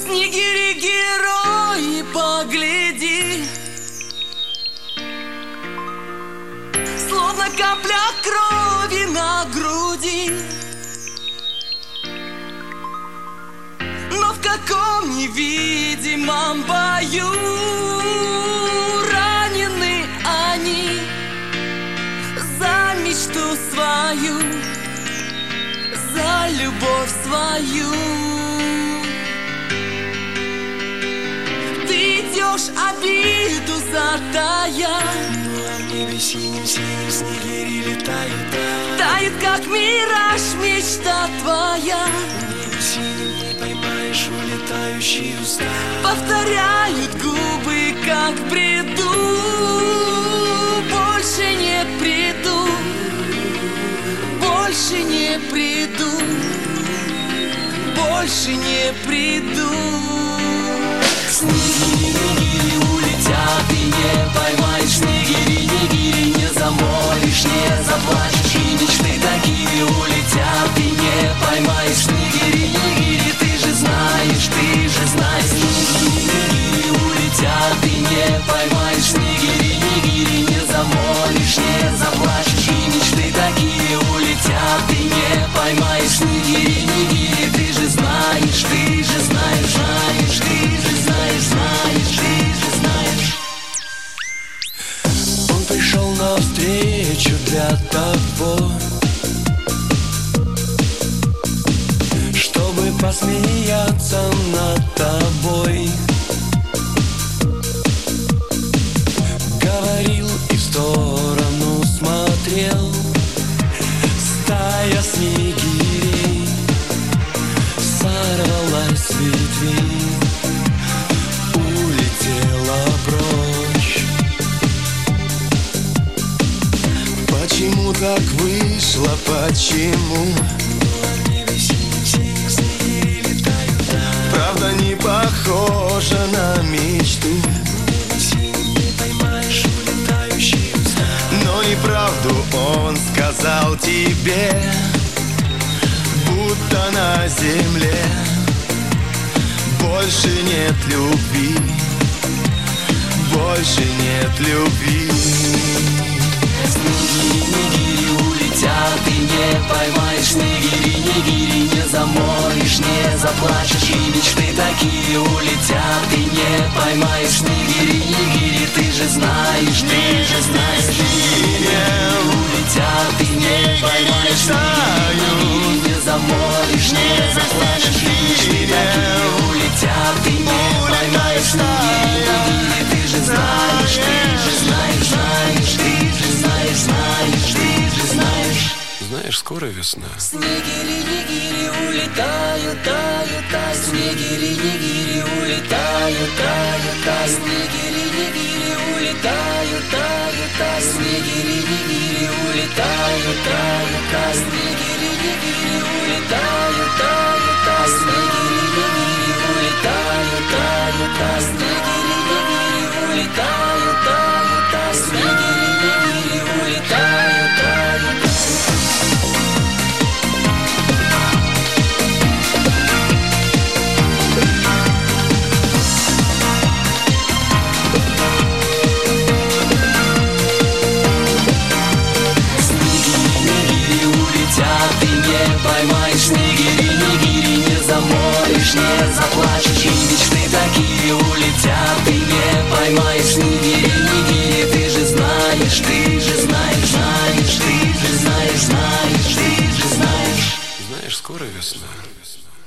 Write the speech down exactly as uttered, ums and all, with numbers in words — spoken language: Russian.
Снегири, герои, погляди, словно капля крови на груди. Но в каком невидимом бою ранены они за мечту свою, за любовь свою. Ты идешь обиду затая, ну а в небе синим-синим снегири летают, да. тает, как мираж, мечта твоя. В небе синим не поймаешь улетающие уста. Повторяют губы, как в бреду, больше не приду, больше не приду, больше не приду. Снегири, улетят и не поймаешь. Снегири, нигири, не замолишь, не заплачешь. И мечты такие улетят и не поймаешь. Снегири, нигири, ты же знаешь, ты же знаешь. Снегири, улетят и не поймаешь. Снегири, нигири, не замолишь, не заплачешь. И мечты такие улетят и не поймаешь. Снегири, нигири, ты же знаешь, ты же знаешь, знаешь, ты же знаешь, знаешь, ты же знаешь. Он пришел навстречу для того, чтобы посмеяться над тобой. Говорил и в сторону смотрел. Стая снегирей сорвалась с ветвей, улетела прочь. Почему так вышло, почему? В небе синим-синим снегири летают, да. Правда не похожа на мечту. В небе синим не поймаешь улетающие уста. Но и правду он сказал тебе, будто на земле больше нет любви, больше нет любви. Снегири, нигири, улетят и не поймаешь. Снегири, нигири, не замолишь, не заплачешь. И мечты такие улетят и не поймаешь. Снегири, нигири, ты же знаешь, ты же знаешь. Снегири, улетят и не поймаешь. Снегири, не замолишь, не заплачешь. И мечты такие улетят и не поймаешь. Снегири, нигири, ты же знаешь, ты же знаешь, знаешь, ты же знаешь, знаешь, ты же знаешь. Знаешь, скоро весна. Снегири, нигири, улетают, тают, тают. Снегири, нигири, улетают, тают, тают. Снегири, нигири, улетают, тают, тают. Снегири, нигири, улетают, тают, тают. Снегири, нигири, улетают, тают, тают. Снегири, нигири, улетают, тают, тают. Снегири, нигири, улетают, тают, тают. Снегири, нигири, улетают, тают, тают. Ты не поймаешь. Снегири, нигири, не замолишь, не заплачешь. И мечты такие улетят, ты не поймаешь. Снегири, нигири, ты же знаешь, ты же знаешь, знаешь, ты же знаешь, знаешь, ты же знаешь. Знаешь, скоро весна.